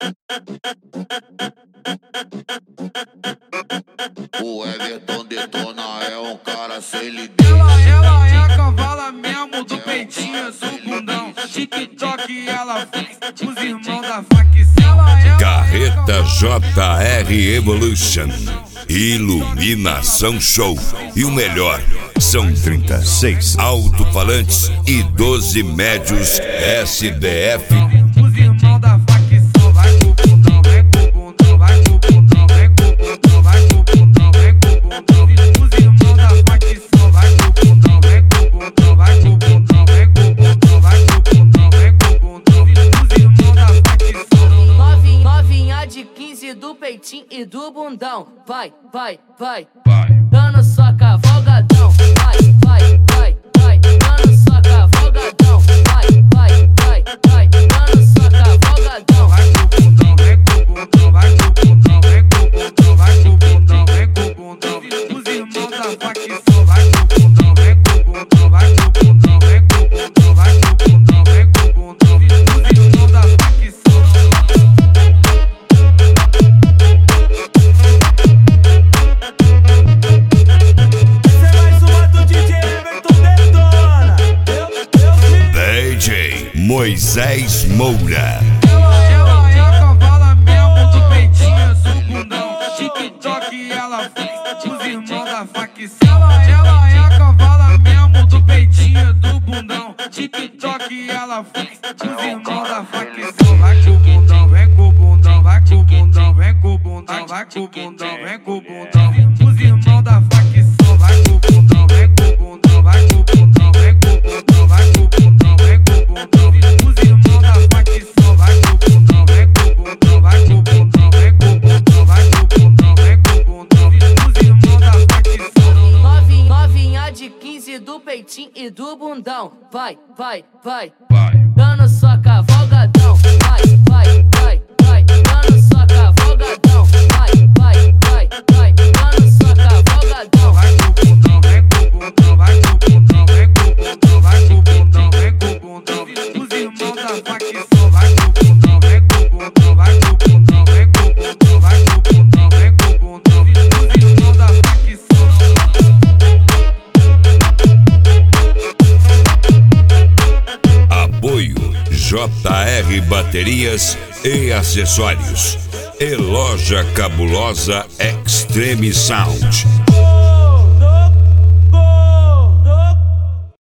O Everton detona, é um cara sem liderança. Ela é a cavala mesmo do peitinho do bundão. TikTok ela fez os irmãos da facção. Carreta JR Evolution, iluminação show. E o melhor, são 36 alto-falantes e 12 médios SDF. Os irmãos da facção, vai com o bundão, vem com o bundão, vai com o bundão, vem com o bundão, vai com o bundão, vem com o bundão. Os irmãos da facção, vai com o bundão, vem com o bundão, vai com o bundão, vem com o bundão, vai com o bundão, vem com o bundão. Os irmãos da facção. Novinha de 15 do peitinho e do bundão. Vai, dando só cavalgadão. Vai, dando só cavalgadão. Vai, dando só cavalgadão. Vai com o bundão, vem com o bundão, vai com o bundão, vem com o bundão, vai com o bundão, vem com o bundão. Os irmãos da facção, vai com o bundão, vem com o bundão, vai com o bundão, vem com o bundão, vai com o bundão, vem com o bundão. Os irmãos da facção. DJ Moisés Moura. Ela é a cavala mesmo do peitinho do bundão. TikTok ela fez os irmãos da facção. Ela é a cavala mesmo do peitinho do bundão. TikTok ela fez os irmãos da facção. Vai com o bundão, vem com o bundão, vai com o bundão, vem com o bundão, vai com o bundão, vem com o bundão. Os irmãos da facção, vai com o bundão, vem com o bundão, vai com o bundão, vem com o bundão, vai com o bundão, vem com o bundão. Os irmãos da facção, vai com o bundão, vem com o bundão, vai com o bundão, vem com o bundão, vai com o bundão, vem com o bundão. Os irmãos da facção. Novinha de 15 do peitinho e do bundão. Vai, dando só cavalgadão. Vai, dando só cavalgadão. Vai, dando só cavalgadão. Vai com o bundão, vem com o bundão, vai com o bundão, vem com o bundão, vai com o bundão, vem com o bundão. Os irmãos da facção, vai com o bundão, vem com o bundão, vai com o bundão, vem com o bundão, vai com o bundão, vem com o bundão. Os irmãos da facção. Apoio JR Baterias e Acessórios. E Loja Cabulosa Extreme Sound.